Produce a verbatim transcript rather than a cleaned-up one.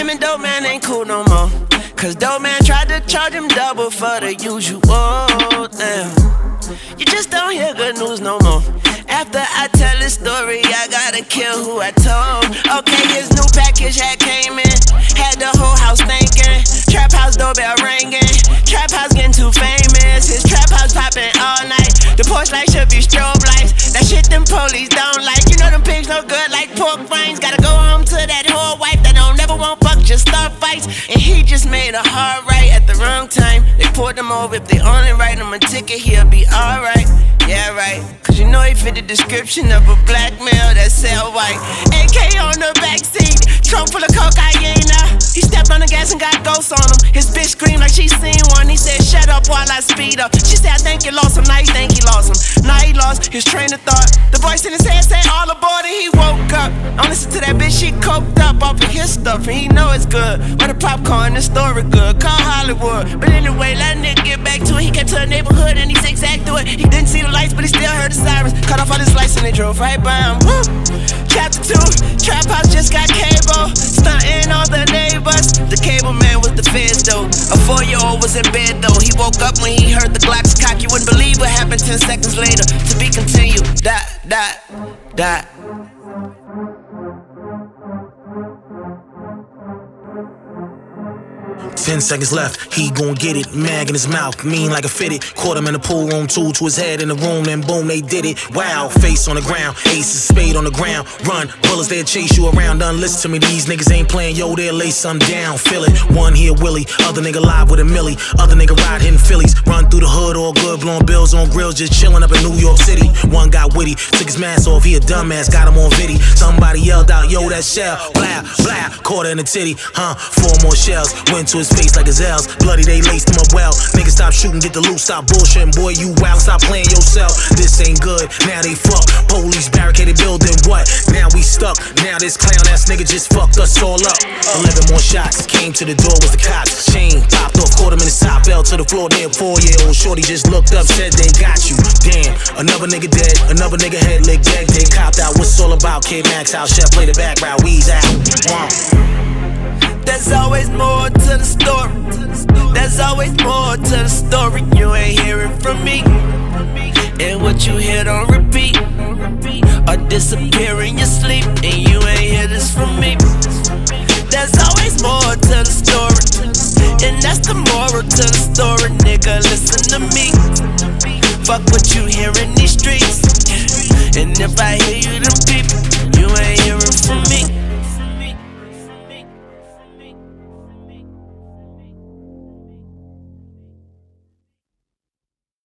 Him and Dope Man ain't cool no more, cause Dope Man tried to charge him double for the usual. Damn, you just don't hear good news no more. After I tell this story, I gotta kill who I told. Okay, his new package had came in, had the whole house thinking. Trap house doorbell ringing, trap house getting too famous. His trap house popping all night. The porch light should be strobe lights. That shit them police don't like. You know them pigs no good like pork rinds. Gotta go home to that whole wife that don't never want fuck, just start fights. And he just made a hard right at the wrong time. They pulled him over. If they only write him a ticket, he'll be alright. Yeah, right. Cause you know he fit the description of a black male that sell white. A K on the backseat, trunk full of cocaine. He stepped on the gas and got ghosts on him. His bitch screamed like she seen one. He said, shut up while I speed up. She said, I think you lost him. Now you think he lost him. Now he lost his train of thought. The voice in his head said, all aboard, and he woke up. I listen to that bitch, she coked up off of his stuff, and he know it's good. Where the popcorn, the story good. Call Hollywood. But anyway, let a nigga get back to it. He came to the neighborhood and he zigzagged through it. He didn't see the lights, but he still heard the sirens. Cut off all his lights and they drove right by him. Woo! Chapter two, trap house just got cable. Stunting all the neighbors. The cable man was the feds though. A four-year-old was in bed though. He woke up when he heard the Glocks cock. You wouldn't believe what happened ten seconds later. To be continued. Dot, dot, dot. Ten seconds left, he gon' get it. Mag in his mouth, mean like a fitted. Caught him in the pool room, tool to his head in the room, then boom, they did it. Wow, face on the ground, aces, spade on the ground. Run, bullets, they'll chase you around. Done listen to me, these niggas ain't playing. Yo, they'll lay some down, feel it. One here, Willie, other nigga live with a millie. Other nigga ride hitting Phillies. Run through the hood, all good, blowing bills on grills, just chilling up in New York City. One got witty, took his mask off, he a dumbass, got him on viddy. Somebody yelled out, yo, that shell, blah, blah, caught her in the titty, huh? Four more shells, went to his face like gazelles. Bloody, they laced him up well. Niggas stop shooting, get the loot, stop bullshitting. Boy, you wild, stop playing yourself. This ain't good, now they fuck. Police barricaded building, what? Now we stuck. Now this clown ass nigga just fucked us all up. Eleven more shots, came to the door with the cops. Chain popped off, caught him in the top, fell to the floor near four-year-old. Shorty just looked up, said they got you. Damn, another nigga dead, another nigga head licked dead. They copped out, what's all about? Kid Max out, Chef play the background, we's out. Wow. There's always more to the story. There's always more to the story. You ain't hearing from me. And what you hear don't repeat or disappear in your sleep. And you ain't hear this from me. There's always more to the story. And that's the moral to the story. Nigga, listen to me. Fuck what you hear in these streets. And if I hear you, them people